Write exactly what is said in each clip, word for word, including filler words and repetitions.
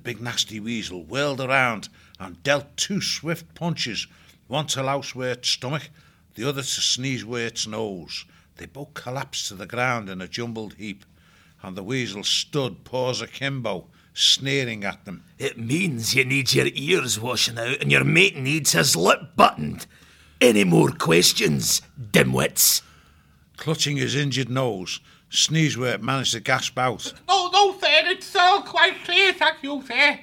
big nasty weasel whirled around and dealt two swift punches, one to Lousewort's stomach, the other to Sneezewort's nose. They both collapsed to the ground in a jumbled heap, and the weasel stood paws akimbo, sneering at them. It means you need your ears washing out and your mate needs his lip buttoned. Any more questions, dimwits? Clutching his injured nose, Sneezewort managed to gasp out, "No, no, sir, it's all quite clear, thank you, sir."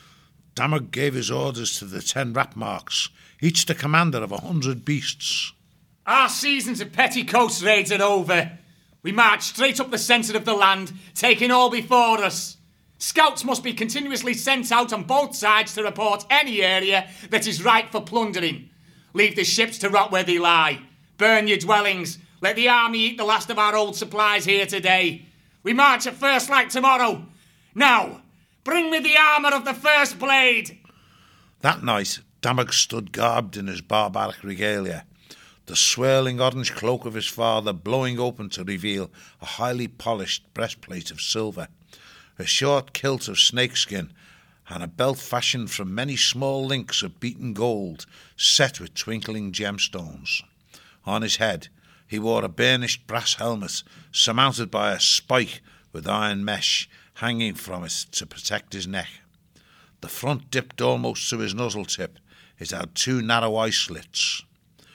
Damog gave his orders to the ten rat marks, each the commander of a hundred beasts. Our seasons of petticoats raids are over. We march straight up the centre of the land, taking all before us. Scouts must be continuously sent out on both sides to report any area that is ripe for plundering. Leave the ships to rot where they lie. Burn your dwellings. Let the army eat the last of our old supplies here today. We march at first light tomorrow. Now, bring me the armour of the first blade. That night, Damog stood garbed in his barbaric regalia, the swirling orange cloak of his father blowing open to reveal a highly polished breastplate of silver, a short kilt of snakeskin, and a belt fashioned from many small links of beaten gold set with twinkling gemstones. On his head he wore a burnished brass helmet surmounted by a spike with iron mesh hanging from it to protect his neck. The front dipped almost to his nuzzle tip. It had two narrow eye slits.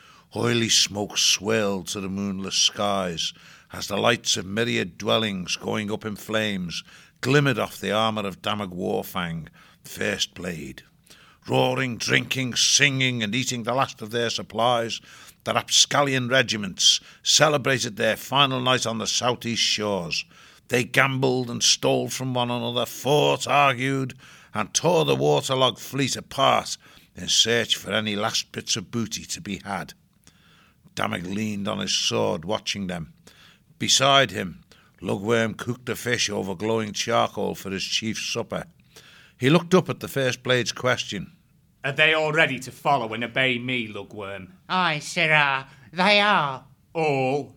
Oily smoke swirled to the moonless skies as the lights of myriad dwellings going up in flames glimmered off the armour of Damog Warfang, first blade. Roaring, drinking, singing and eating the last of their supplies, the rapscallion regiments celebrated their final night on the southeast shores. They gambled and stole from one another, fought, argued, and tore the waterlogged fleet apart in search for any last bits of booty to be had. Damog leaned on his sword, watching them. Beside him, Lugworm cooked a fish over glowing charcoal for his chief's supper. He looked up at the first blade's question. Are they all ready to follow and obey me, Lugworm? Aye, sirrah, they are. All?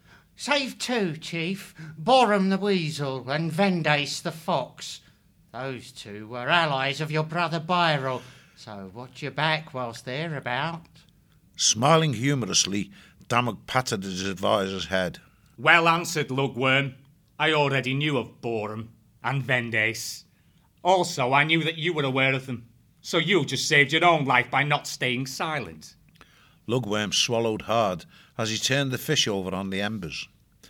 Save two, Chief. Borum the weasel and Vendace the fox. Those two were allies of your brother Byrel, so watch your back whilst they're about. Smiling humorously, Damog patted his advisor's head. Well answered, Lugworm. I already knew of Borum and Vendace. Also, I knew that you were aware of them, so you just saved your own life by not staying silent. Lugworm swallowed hard as he turned the fish over on the embers.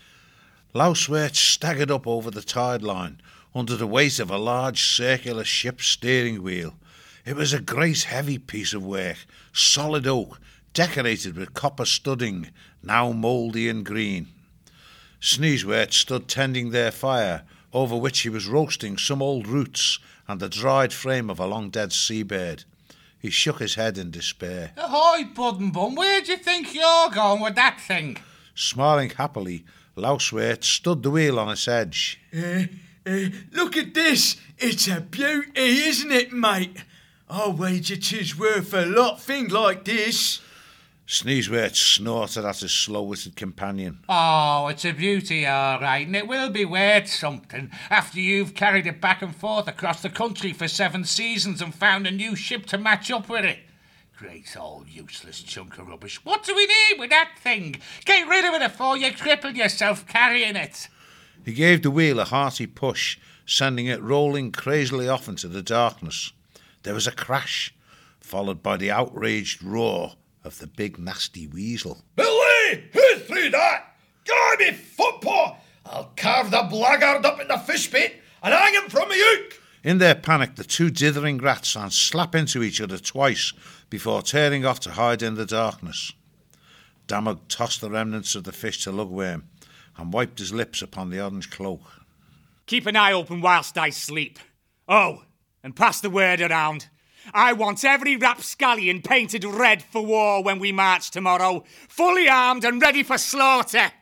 Lousewert staggered up over the tide line under the weight of a large circular ship's steering wheel. It was a great heavy piece of work, solid oak, decorated with copper studding, now mouldy and green. Sneezewort stood tending their fire, over which he was roasting some old roots and the dried frame of a long-dead seabird. He shook his head in despair. Ahoy, Bud and Bum, where do you think you're going with that thing? Smiling happily, Lousewort stood the wheel on its edge. Uh, uh, look at this. It's a beauty, isn't it, mate? I'll wager 'tis worth a lot, thing like this. Sneezewort snorted at his slow-witted companion. Oh, it's a beauty, all right, and it will be worth something after you've carried it back and forth across the country for seven seasons and found a new ship to match up with it. Great old useless chunk of rubbish. What do we need with that thing? Get rid of it before you cripple yourself carrying it. He gave the wheel a hearty push, sending it rolling crazily off into the darkness. There was a crash, followed by the outraged roar of the big nasty weasel. Billy, who threw that? Give me footpaw! I'll carve the blackguard up in the fish bait and hang him from the hook. In their panic, the two dithering rats ran slap into each other twice before tearing off to hide in the darkness. Damog tossed the remnants of the fish to Lugworm and wiped his lips upon the orange cloak. Keep an eye open whilst I sleep. Oh, and pass the word around. I want every rapscallion painted red for war when we march tomorrow, fully armed and ready for slaughter.